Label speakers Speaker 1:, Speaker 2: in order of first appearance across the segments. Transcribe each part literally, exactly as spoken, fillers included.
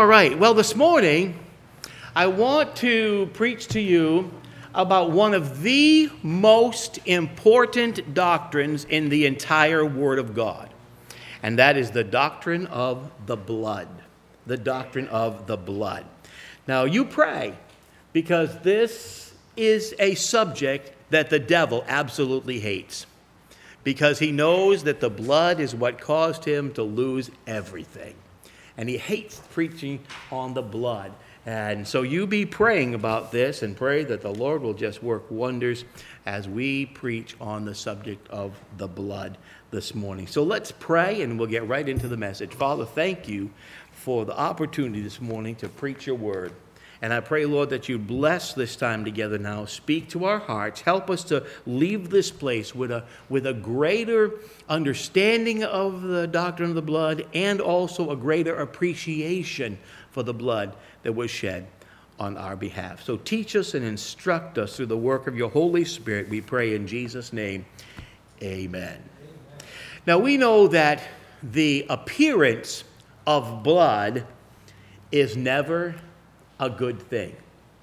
Speaker 1: All right, well, this morning, I want to preach to you about one of the most important doctrines in the entire Word of God, and that is the doctrine of the blood. The doctrine of the blood. Now, you pray, because this is a subject that the devil absolutely hates, because he knows that the blood is what caused him to lose everything. And he hates preaching on the blood. And so you be praying about this and pray that the Lord will just work wonders as we preach on the subject of the blood this morning. So let's pray and we'll get right into the message. Father, thank you for the opportunity this morning to preach your word. And I pray, Lord, that you bless this time together now. Speak to our hearts. Help us to leave this place with a, with a greater understanding of the doctrine of the blood and also a greater appreciation for the blood that was shed on our behalf. So teach us and instruct us through the work of your Holy Spirit. We pray in Jesus' name, amen. Amen. Now we know that the appearance of blood is never a good thing.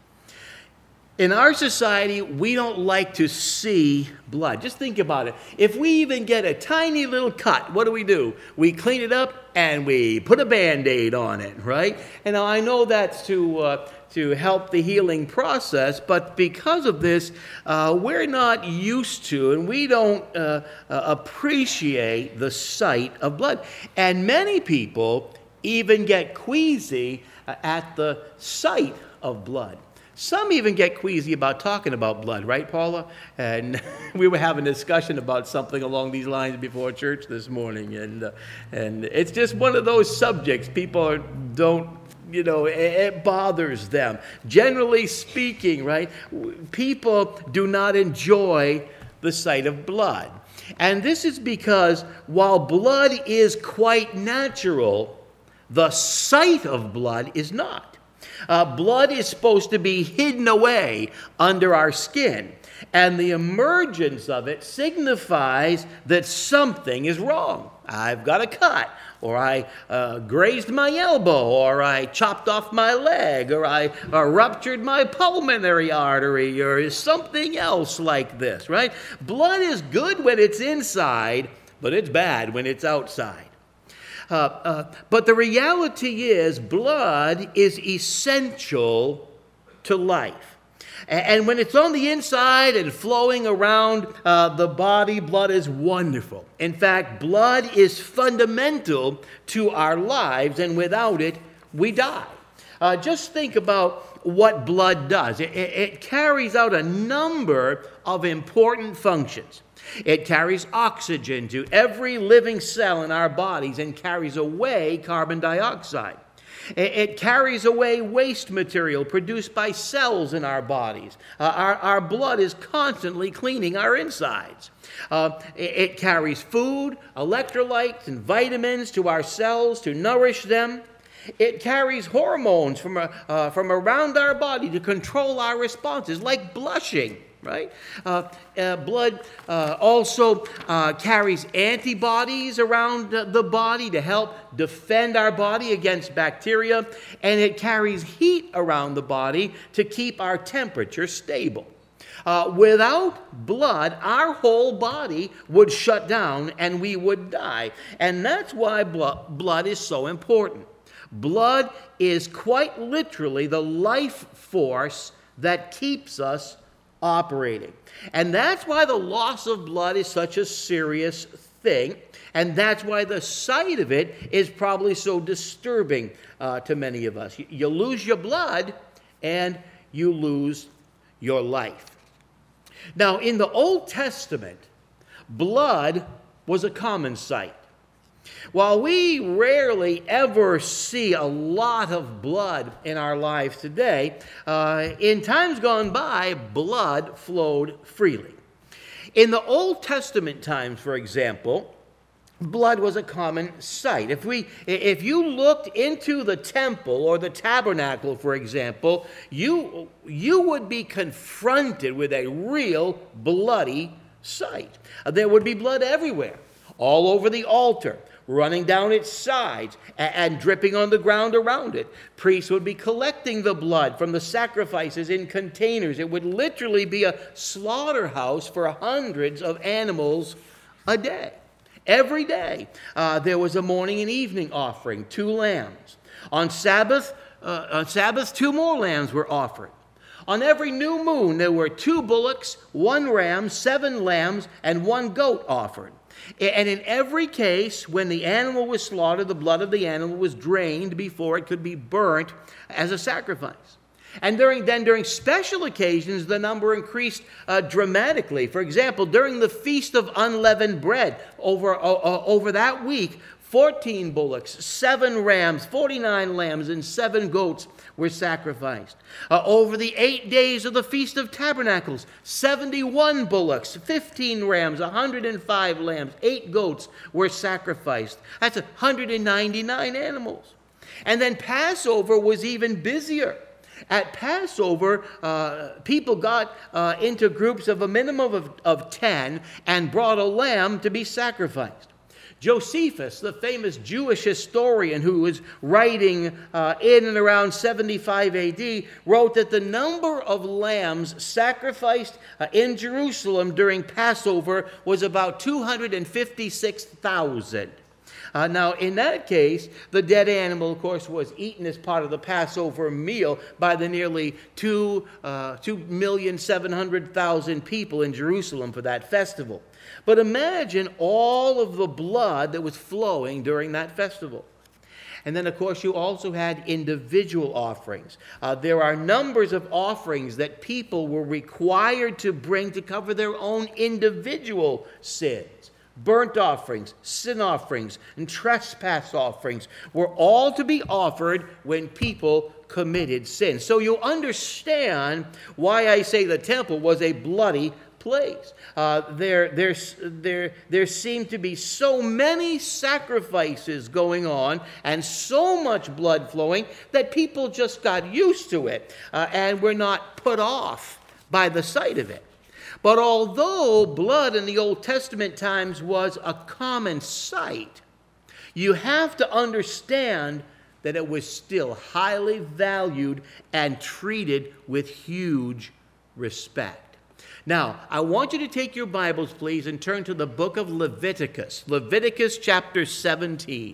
Speaker 1: In our society, we don't like to see blood. Just think about it. If we even get a tiny little cut, what do we do? We clean it up and we put a Band-Aid on it, right? And now I know that's to uh, to help the healing process, but because of this, uh, we're not used to and we don't uh, uh, appreciate the sight of blood. And many people even get queasy uh, at the sight of blood. Some even get queasy about talking about blood, right, Paula? And we were having a discussion about something along these lines before church this morning, and uh, and it's just one of those subjects people are, don't, you know, it, it bothers them. Generally speaking, right, people do not enjoy the sight of blood. And this is because while blood is quite natural, the sight of blood is not. Uh, blood is supposed to be hidden away under our skin, and the emergence of it signifies that something is wrong. I've got a cut, or I uh, grazed my elbow, or I chopped off my leg, or I uh, ruptured my pulmonary artery, or something else like this, right? Blood is good when it's inside, but it's bad when it's outside. Uh, uh, but the reality is blood is essential to life. And, and when it's on the inside and flowing around uh, the body, blood is wonderful. In fact, blood is fundamental to our lives, and without it, we die. Uh, just think about what blood does. It, it, it carries out a number of important functions. It carries oxygen to every living cell in our bodies and carries away carbon dioxide. It, it carries away waste material produced by cells in our bodies. Uh, our, our blood is constantly cleaning our insides. Uh, it, it carries food, electrolytes, and vitamins to our cells to nourish them. It carries hormones from, uh, from around our body to control our responses, like blushing. Right? Uh, uh, blood uh, also uh, carries antibodies around uh, the body to help defend our body against bacteria, and it carries heat around the body to keep our temperature stable. Uh, without blood, our whole body would shut down and we would die. And that's why blood, blood is so important. Blood is quite literally the life force that keeps us operating. And that's why the loss of blood is such a serious thing, and that's why the sight of it is probably so disturbing uh, to many of us. You, you lose your blood, and you lose your life. Now, in the Old Testament, blood was a common sight. While we rarely ever see a lot of blood in our lives today, uh, in times gone by, blood flowed freely. In the Old Testament times, for example, blood was a common sight. If we, if you looked into the temple or the tabernacle, for example, you, you would be confronted with a real bloody sight. There would be blood everywhere, all over the altar, running down its sides and, and dripping on the ground around it. Priests would be collecting the blood from the sacrifices in containers. It would literally be a slaughterhouse for hundreds of animals a day. Every day uh, there was a morning and evening offering, two lambs. On Sabbath, uh, on Sabbath, two more lambs were offered. On every new moon, there were two bullocks, one ram, seven lambs, and one goat offered. And in every case, when the animal was slaughtered, the blood of the animal was drained before it could be burnt as a sacrifice. And during, then during special occasions, the number increased uh, dramatically. For example, during the Feast of Unleavened Bread, over, uh, over that week, fourteen bullocks, seven rams, forty-nine lambs, and seven goats were sacrificed. Uh, over the eight days of the Feast of Tabernacles, seventy-one bullocks, fifteen rams, one hundred five lambs, eight goats were sacrificed. That's one hundred ninety-nine animals. And then Passover was even busier. At Passover, uh, people got uh, into groups of a minimum of, of ten and brought a lamb to be sacrificed. Josephus, the famous Jewish historian who was writing uh, in and around seventy-five A D, wrote that the number of lambs sacrificed uh, in Jerusalem during Passover was about two hundred fifty-six thousand. Uh, now, in that case, the dead animal, of course, was eaten as part of the Passover meal by the nearly two, uh, two million seven hundred thousand people in Jerusalem for that festival. But imagine all of the blood that was flowing during that festival. And then, of course, you also had individual offerings. Uh, there are numbers of offerings that people were required to bring to cover their own individual sins. Burnt offerings, sin offerings, and trespass offerings were all to be offered when people committed sin. So you understand why I say the temple was a bloody place. Uh, there, there, there, there seemed to be so many sacrifices going on and so much blood flowing that people just got used to it uh, and were not put off by the sight of it. But although blood in the Old Testament times was a common sight, you have to understand that it was still highly valued and treated with huge respect. Now, I want you to take your Bibles, please, and turn to the book of Leviticus. Leviticus chapter seventeen.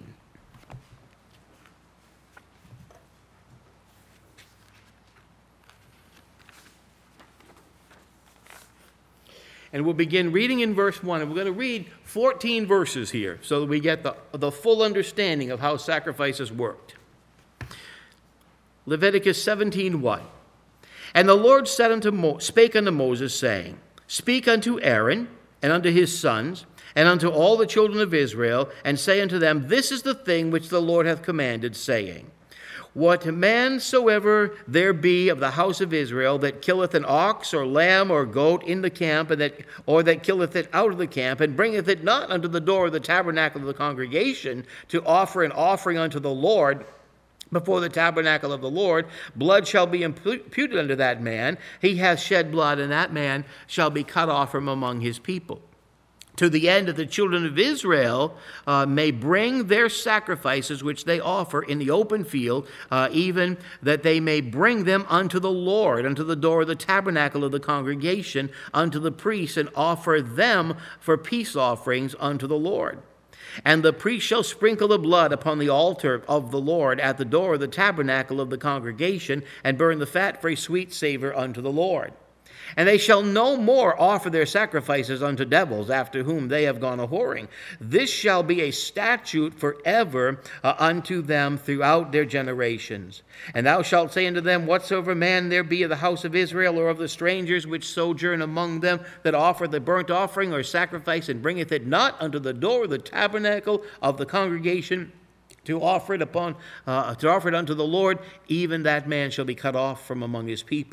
Speaker 1: And we'll begin reading in verse one. And we're going to read fourteen verses here so that we get the, the full understanding of how sacrifices worked. Leviticus seventeen one. And the Lord said unto Mo- spake unto Moses, saying, Speak unto Aaron and unto his sons, and unto all the children of Israel, and say unto them, This is the thing which the Lord hath commanded, saying, What man soever there be of the house of Israel that killeth an ox or lamb or goat in the camp, and that, or that killeth it out of the camp, and bringeth it not unto the door of the tabernacle of the congregation to offer an offering unto the Lord before the tabernacle of the Lord, blood shall be imputed unto that man. He hath shed blood, and that man shall be cut off from among his people. To the end that the children of Israel uh, may bring their sacrifices which they offer in the open field, uh, even that they may bring them unto the Lord, unto the door of the tabernacle of the congregation, unto the priests, and offer them for peace offerings unto the Lord. And the priest shall sprinkle the blood upon the altar of the Lord at the door of the tabernacle of the congregation, and burn the fat for a sweet savor unto the Lord. And they shall no more offer their sacrifices unto devils, after whom they have gone a-whoring. This shall be a statute forever uh, unto them throughout their generations. And thou shalt say unto them, Whatsoever man there be of the house of Israel, or of the strangers which sojourn among them, that offer the burnt offering or sacrifice, and bringeth it not unto the door of the tabernacle of the congregation, to offer it upon, uh, to offer it unto the Lord, even that man shall be cut off from among his people.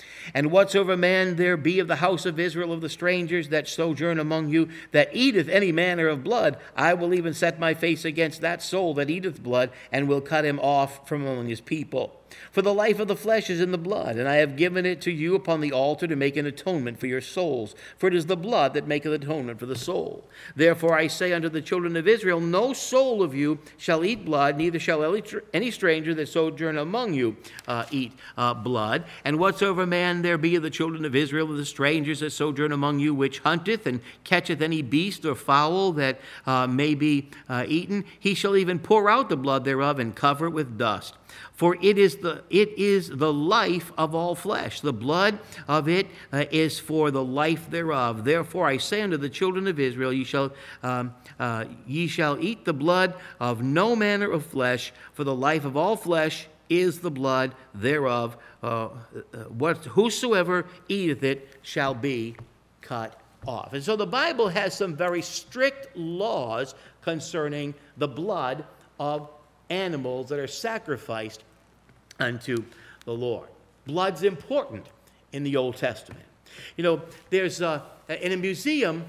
Speaker 1: And whatsoever man there be of the house of Israel, of the strangers that sojourn among you, that eateth any manner of blood, I will even set my face against that soul that eateth blood, and will cut him off from among his people. For the life of the flesh is in the blood, and I have given it to you upon the altar to make an atonement for your souls. For it is the blood that maketh atonement for the soul. Therefore I say unto the children of Israel, no soul of you shall eat blood, neither shall any stranger that sojourn among you uh, eat uh, blood. And whatsoever man there be of the children of Israel, of the strangers that sojourn among you, which hunteth and catcheth any beast or fowl that uh, may be uh, eaten, he shall even pour out the blood thereof and cover it with dust. For it is the it is the life of all flesh. The blood of it uh, is for the life thereof. Therefore I say unto the children of Israel, ye shall um, uh, ye shall eat the blood of no manner of flesh, for the life of all flesh is the blood thereof. Uh, uh, what whosoever eateth it shall be cut off. And so the Bible has some very strict laws concerning the blood of animals that are sacrificed unto the Lord. Blood's important in the Old Testament. You know, there's a, in a museum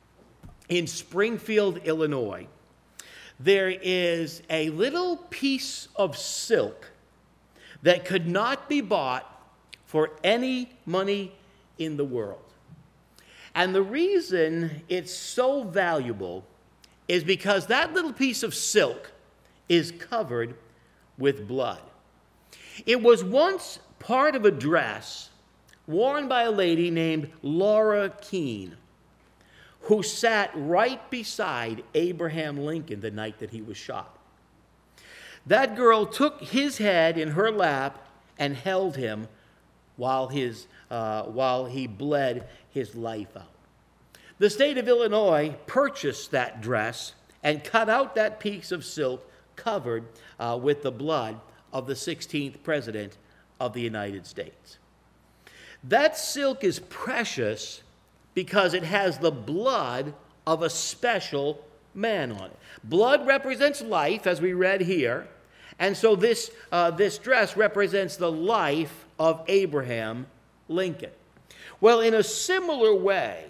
Speaker 1: in Springfield, Illinois, there is a little piece of silk that could not be bought for any money in the world. And the reason it's so valuable is because that little piece of silk is covered with blood. It was once part of a dress worn by a lady named Laura Keene, who sat right beside Abraham Lincoln the night that he was shot. That girl took his head in her lap and held him while, his, uh, while he bled his life out. The state of Illinois purchased that dress and cut out that piece of silk covered uh, with the blood of the sixteenth president of the United States. That silk is precious because it has the blood of a special man on it. Blood represents life, as we read here, and so this, uh, this dress represents the life of Abraham Lincoln. Well, in a similar way,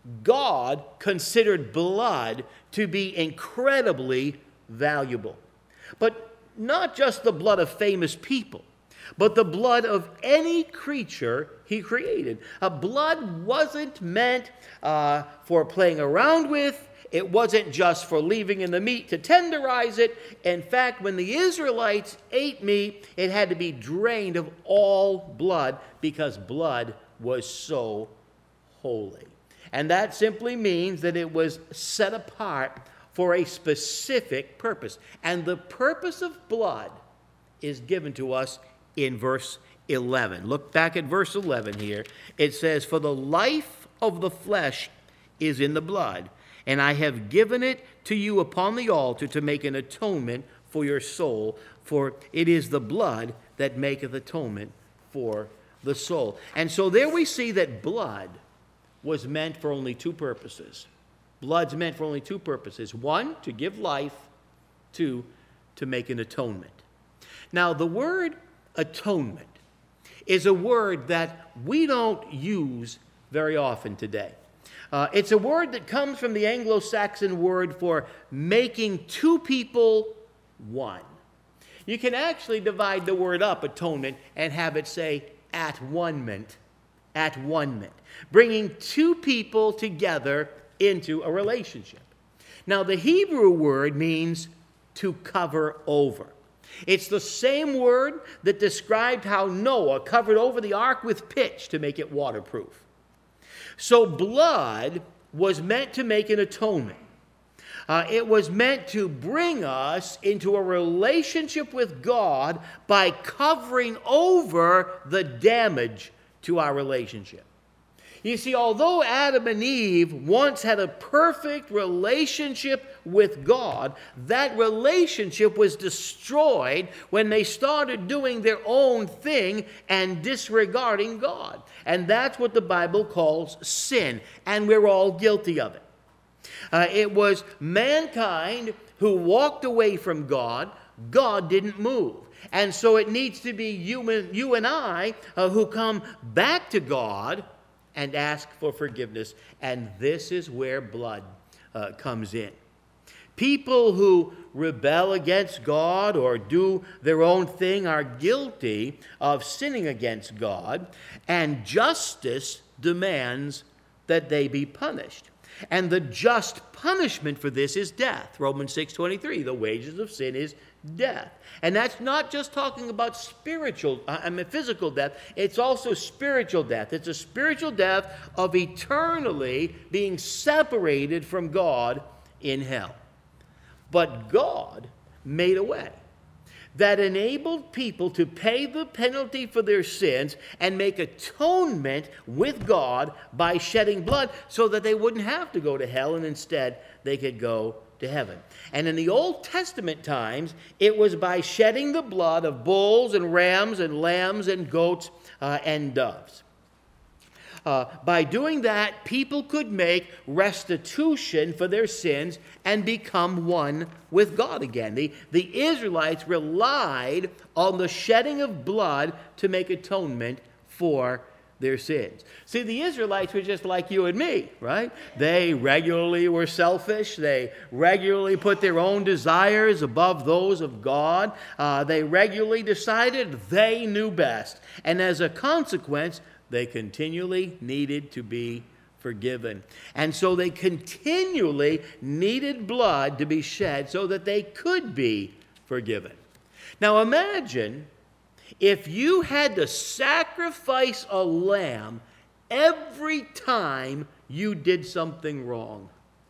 Speaker 1: God considered blood to be incredibly valuable. But not just the blood of famous people, but the blood of any creature he created. A blood wasn't meant uh, for playing around with. It wasn't just for leaving in the meat to tenderize it. In fact, when the Israelites ate meat, it had to be drained of all blood because blood was so holy. And that simply means that it was set apart for a specific purpose. And the purpose of blood is given to us in verse eleven. Look back at verse eleven here. It says, for the life of the flesh is in the blood, and I have given it to you upon the altar to make an atonement for your soul, for it is the blood that maketh atonement for the soul. And so there we see that blood was meant for only two purposes. Blood's meant for only two purposes. One, to give life. Two, to make an atonement. Now, the word atonement is a word that we don't use very often today. Uh, it's a word that comes from the Anglo-Saxon word for making two people one. You can actually divide the word up, atonement, and have it say at one-ment, at one-ment, bringing two people together into a relationship. Now, the Hebrew word means to cover over. It's the same word that described how Noah covered over the ark with pitch to make it waterproof. So blood was meant to make an atonement. Uh, it was meant to bring us into a relationship with God by covering over the damage to our relationship. You see, although Adam and Eve once had a perfect relationship with God, that relationship was destroyed when they started doing their own thing and disregarding God. And that's what the Bible calls sin, and we're all guilty of it. Uh, it was mankind who walked away from God. God didn't move. And so it needs to be you and, you and I uh, who come back to God and ask for forgiveness. And this is where blood uh, comes in. People who rebel against God or do their own thing are guilty of sinning against God, and justice demands that they be punished. And the just punishment for this is death. Romans six twenty-three, the wages of sin is death. And that's not just talking about spiritual, I mean physical death, it's also spiritual death. It's a spiritual death of eternally being separated from God in hell. But God made a way that enabled people to pay the penalty for their sins and make atonement with God by shedding blood so that they wouldn't have to go to hell, and instead they could go to heaven. And in the Old Testament times, it was by shedding the blood of bulls and rams and lambs and goats uh, and doves. Uh, by doing that, people could make restitution for their sins and become one with God again. The, the Israelites relied on the shedding of blood to make atonement for their sins. See, the Israelites were just like you and me, right? They regularly were selfish. They regularly put their own desires above those of God. Uh, they regularly decided they knew best. And as a consequence, they continually needed to be forgiven. And so they continually needed blood to be shed so that they could be forgiven. Now imagine if you had to sacrifice a lamb every time you did something wrong.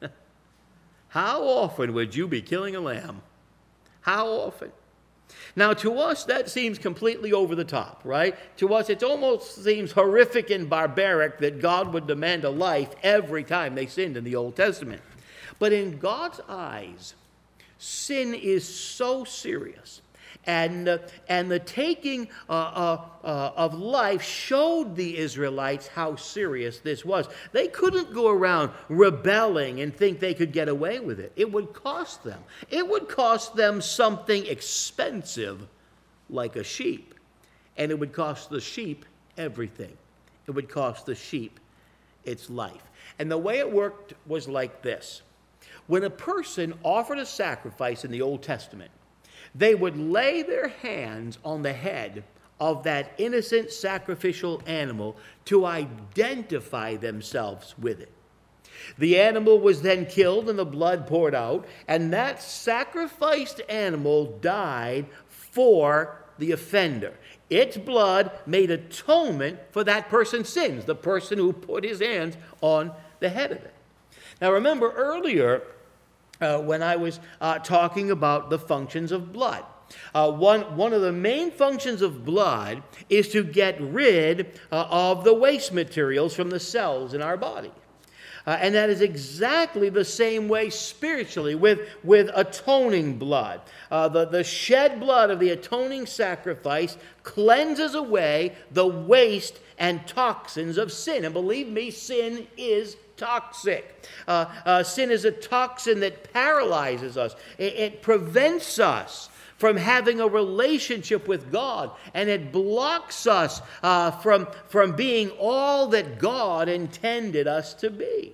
Speaker 1: How often would you be killing a lamb? How often? Now, to us, that seems completely over the top, right? To us, it almost seems horrific and barbaric that God would demand a life every time they sinned in the Old Testament. But in God's eyes, sin is so serious. And, uh, and the taking uh, uh, uh, of life showed the Israelites how serious this was. They couldn't go around rebelling and think they could get away with it. It would cost them. It would cost them something expensive like a sheep. And it would cost the sheep everything. It would cost the sheep its life. And the way it worked was like this. When a person offered a sacrifice in the Old Testament, they would lay their hands on the head of that innocent sacrificial animal to identify themselves with it. The animal was then killed and the blood poured out, and that sacrificed animal died for the offender. Its blood made atonement for that person's sins, the person who put his hands on the head of it. Now remember earlier, Uh, when I was uh, talking about the functions of blood. Uh, one, one of the main functions of blood is to get rid uh, of the waste materials from the cells in our body. Uh, and that is exactly the same way spiritually with, with atoning blood. Uh, the, the shed blood of the atoning sacrifice cleanses away the waste and toxins of sin. And believe me, sin is toxic. Uh, uh, sin is a toxin that paralyzes us. It, it prevents us from having a relationship with God, and it blocks us uh, from, from being all that God intended us to be.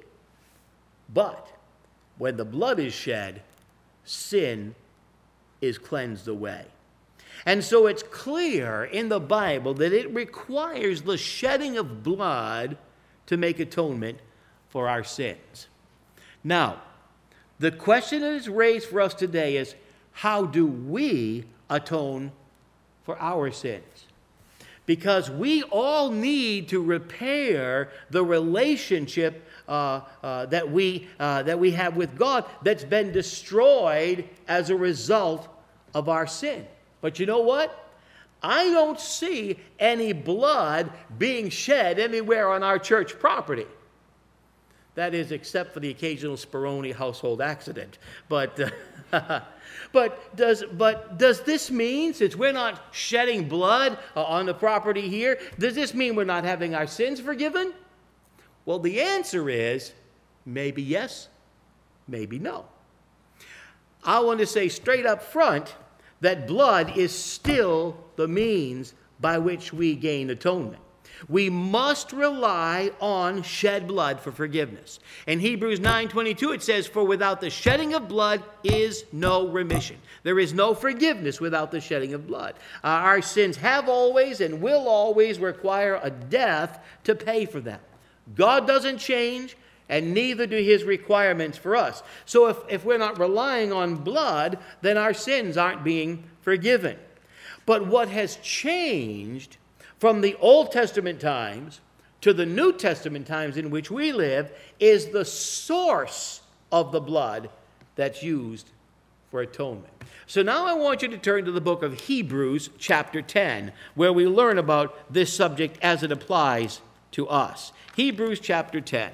Speaker 1: But when the blood is shed, sin is cleansed away. And so it's clear in the Bible that it requires the shedding of blood to make atonement for our sins. Now, the question that is raised for us today is, how do we atone for our sins? Because we all need to repair the relationship uh, uh, that we uh, that we have with God that's been destroyed as a result of our sin. But you know what? I don't see any blood being shed anywhere on our church property. That is, except for the occasional Speroni household accident. But, uh, but, does, but does this mean, since we're not shedding blood uh, on the property here, does this mean we're not having our sins forgiven? Well, the answer is maybe yes, maybe no. I want to say straight up front that blood is still the means by which we gain atonement. We must rely on shed blood for forgiveness. In Hebrews nine twenty-two it says, "For without the shedding of blood is no remission." There is no forgiveness without the shedding of blood. Uh, our sins have always and will always require a death to pay for them. God doesn't change, and neither do his requirements for us. So if, if we're not relying on blood, then our sins aren't being forgiven. But what has changed from the Old Testament times to the New Testament times in which we live is the source of the blood that's used for atonement. So now I want you to turn to the book of Hebrews chapter ten, where we learn about this subject as it applies to us. Hebrews chapter ten.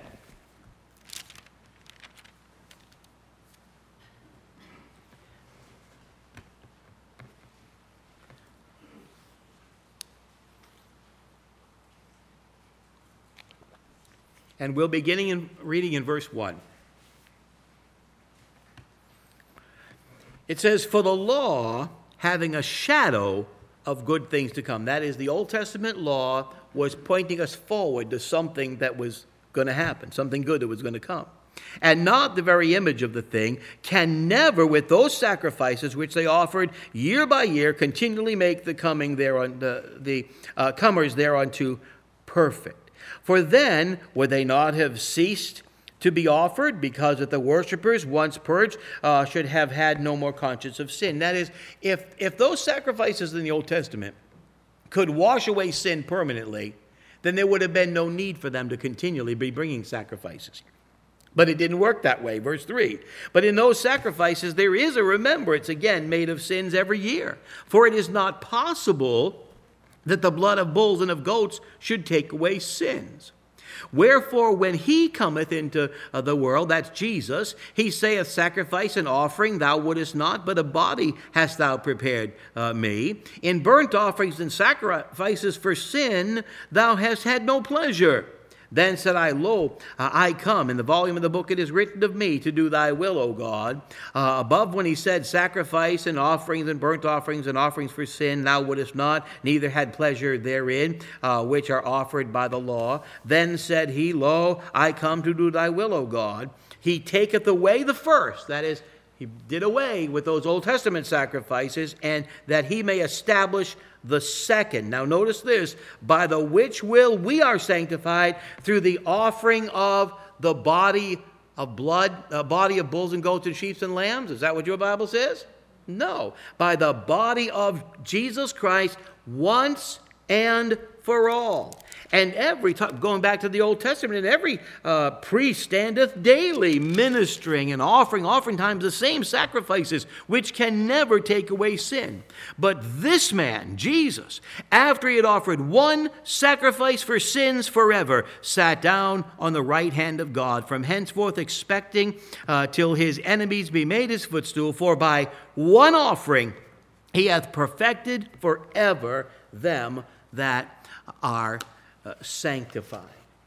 Speaker 1: And we'll be beginning in reading in verse one. It says, "For the law, having a shadow of good things to come." That is, the Old Testament law was pointing us forward to something that was going to happen, something good that was going to come. "And not the very image of the thing, can never, with those sacrifices which they offered year by year, continually make the coming thereon, the, the uh, comers thereunto perfect. For then would they not have ceased to be offered, because that the worshippers, once purged, uh, should have had no more conscience of sin." That is, if, if those sacrifices in the Old Testament could wash away sin permanently, then there would have been no need for them to continually be bringing sacrifices. But it didn't work that way. Verse three, "But in those sacrifices there is a remembrance again made of sins every year. For it is not possible that the blood of bulls and of goats should take away sins. Wherefore, when he cometh into uh, the world," that's Jesus, "he saith, Sacrifice and offering thou wouldest not, but a body hast thou prepared uh, me. In burnt offerings and sacrifices for sin thou hast had no pleasure. Then said I, Lo, uh, I come. In the volume of the book it is written of me to do thy will, O God." Uh, above, when he said, "Sacrifice and offerings and burnt offerings and offerings for sin thou wouldest not, neither had pleasure therein, uh, which are offered by the law. Then said he, Lo, I come to do thy will, O God. He taketh away the first," that is, he did away with those Old Testament sacrifices, "and that he may establish the second." Now notice this, "by the which will we are sanctified through the offering of the body of blood, a body of bulls and goats and sheep and lambs." Is that what your Bible says? No. "By the body of Jesus Christ once and for all. And every time," going back to the Old Testament, "and every uh, priest standeth daily ministering and offering oftentimes the same sacrifices, which can never take away sin. But this man, Jesus, after he had offered one sacrifice for sins forever, sat down on the right hand of God, from henceforth expecting uh, till his enemies be made his footstool. For by one offering he hath perfected forever them that are uh, sanctified."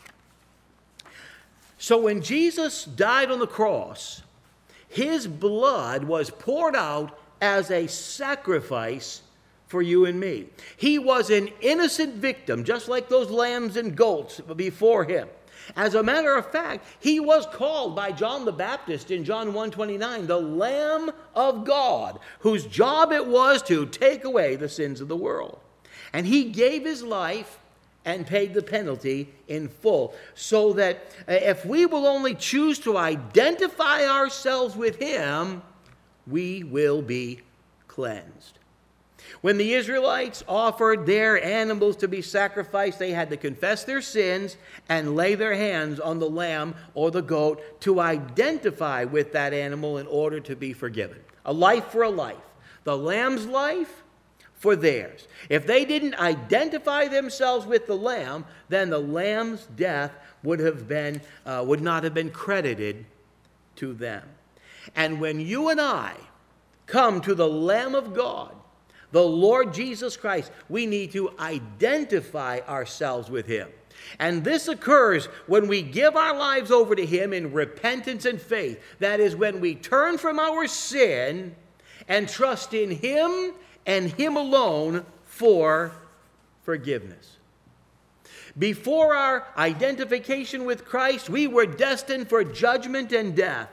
Speaker 1: So when Jesus died on the cross, his blood was poured out as a sacrifice for you and me. He was an innocent victim, just like those lambs and goats before him. As a matter of fact, he was called by John the Baptist in John one twenty-nine, the Lamb of God, whose job it was to take away the sins of the world. And he gave his life and paid the penalty in full, so that if we will only choose to identify ourselves with him, we will be cleansed. When the Israelites offered their animals to be sacrificed, they had to confess their sins and lay their hands on the lamb or the goat to identify with that animal in order to be forgiven. A life for a life. The lamb's life for theirs. If they didn't identify themselves with the lamb, then the lamb's death would have been uh, would not have been credited to them. And when you and I come to the Lamb of God, the Lord Jesus Christ, we need to identify ourselves with him. And this occurs when we give our lives over to him in repentance and faith. That is, when we turn from our sin and trust in Him and Him alone for forgiveness. Before our identification with Christ, we were destined for judgment and death.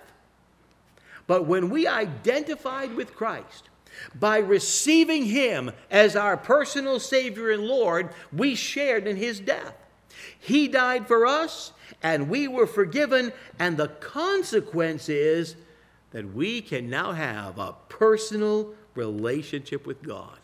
Speaker 1: But when we identified with Christ, by receiving Him as our personal Savior and Lord, we shared in His death. He died for us, and we were forgiven, and the consequence is that we can now have a personal relationship with God.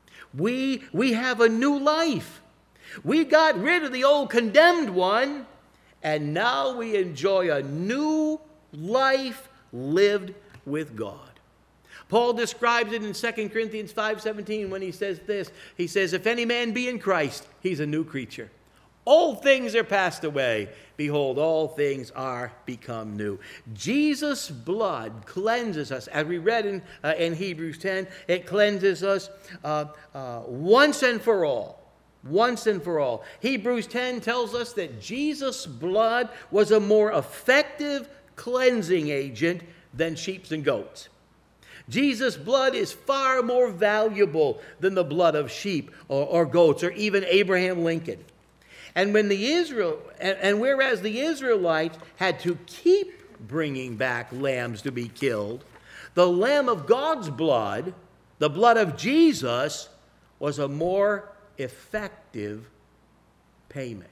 Speaker 1: We, we have a new life. We got rid of the old condemned one, and now we enjoy a new life lived with God. Paul describes it in Second Corinthians five seventeen when he says this. He says, if any man be in Christ, he's a new creature. Old things are passed away. Behold, all things are become new. Jesus' blood cleanses us. As we read in, uh, in Hebrews ten, it cleanses us uh, uh, once and for all. Once and for all. Hebrews ten tells us that Jesus' blood was a more effective cleansing agent than sheep and goats. Jesus' blood is far more valuable than the blood of sheep or, or goats or even Abraham Lincoln. And when the Israel and, and whereas the Israelites had to keep bringing back lambs to be killed, the Lamb of God's blood, the blood of Jesus, was a more effective payment.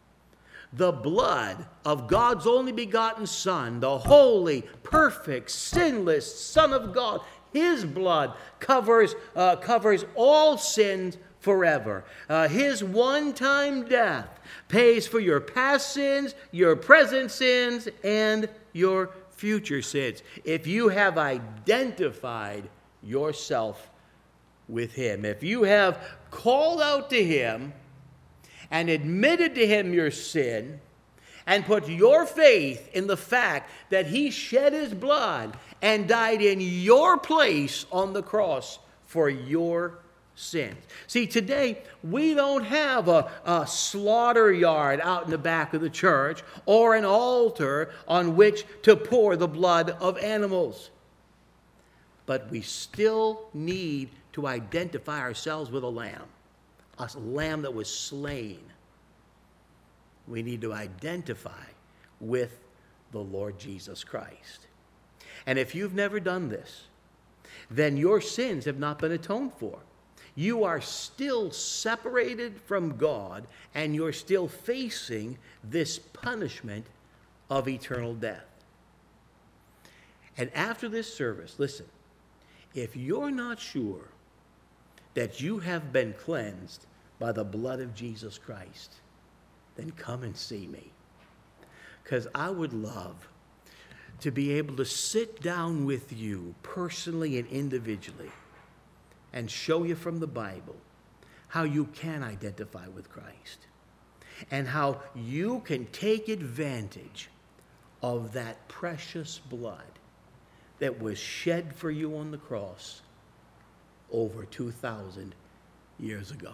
Speaker 1: The blood of God's only begotten Son, the holy, perfect, sinless Son of God, His blood covers, uh, covers all sins forever. Uh, his one-time death pays for your past sins, your present sins, and your future sins. If you have identified yourself with Him, if you have called out to Him and admitted to Him your sin, and put your faith in the fact that He shed His blood and died in your place on the cross for your sins. See, today we don't have a, a slaughter yard out in the back of the church or an altar on which to pour the blood of animals. But we still need to identify ourselves with a lamb, a lamb that was slain. We need to identify with the Lord Jesus Christ. And if you've never done this, then your sins have not been atoned for. You are still separated from God, and you're still facing this punishment of eternal death. And after this service, listen, if you're not sure that you have been cleansed by the blood of Jesus Christ, then come and see me. Because I would love to be able to sit down with you personally and individually and show you from the Bible how you can identify with Christ and how you can take advantage of that precious blood that was shed for you on the cross over two thousand years ago.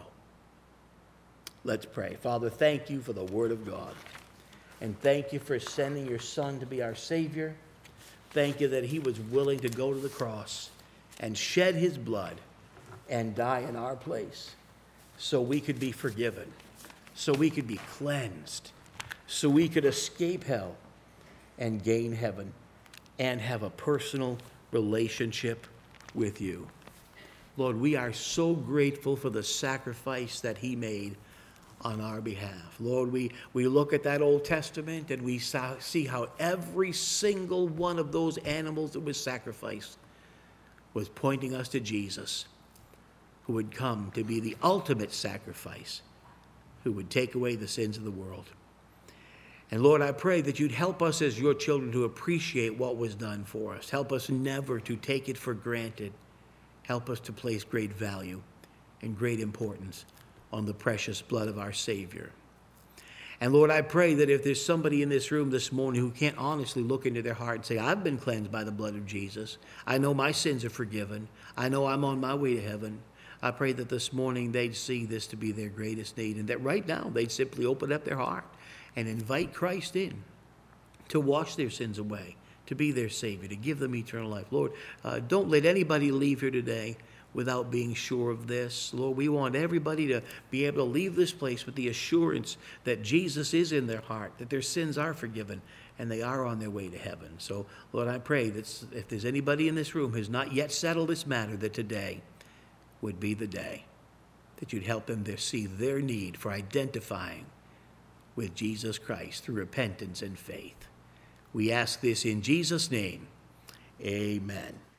Speaker 1: Let's pray. Father, thank you for the Word of God. And thank you for sending your Son to be our Savior. Thank you that He was willing to go to the cross and shed His blood and die in our place so we could be forgiven, so we could be cleansed, so we could escape hell and gain heaven and have a personal relationship with you. Lord, we are so grateful for the sacrifice that He made on our behalf. Lord, we, we look at that Old Testament and we saw, see how every single one of those animals that was sacrificed was pointing us to Jesus, who would come to be the ultimate sacrifice, who would take away the sins of the world. And Lord, I pray that you'd help us as your children to appreciate what was done for us. Help us never to take it for granted. Help us to place great value and great importance on the precious blood of our Savior. And Lord, I pray that if there's somebody in this room this morning who can't honestly look into their heart and say, I've been cleansed by the blood of Jesus. I know my sins are forgiven. I know I'm on my way to heaven. I pray that this morning they'd see this to be their greatest need, and that right now they'd simply open up their heart and invite Christ in to wash their sins away, to be their Savior, to give them eternal life. Lord, uh, don't let anybody leave here today without being sure of this. Lord, we want everybody to be able to leave this place with the assurance that Jesus is in their heart, that their sins are forgiven, and they are on their way to heaven. So, Lord, I pray that if there's anybody in this room who has not yet settled this matter, that today would be the day that you'd help them to see their need for identifying with Jesus Christ through repentance and faith. We ask this in Jesus' name. Amen.